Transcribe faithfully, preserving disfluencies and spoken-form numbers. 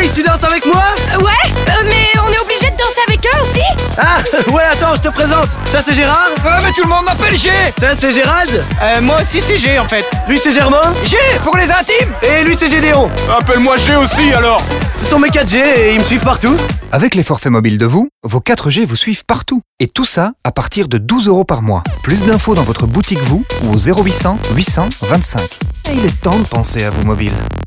Hey, tu danses avec moi? Ouais, euh, mais on est obligé de danser avec eux aussi? Ah, ouais, attends, je te présente. Ça, c'est Gérard. Ouais, mais tout le monde m'appelle G. Ça, c'est Gérald. Euh, moi aussi c'est G en fait. Lui, c'est Germain. G pour les intimes. Et lui, c'est Gédéon. Appelle-moi G aussi alors. Ce sont mes quatre G et ils me suivent partout. Avec les forfaits mobiles de vous, vos quatre G vous suivent partout. Et tout ça à partir de douze euros par mois. Plus d'infos dans votre boutique vous ou au zéro huit cents huit cents vingt-cinq. Et il est temps de penser à vous mobile.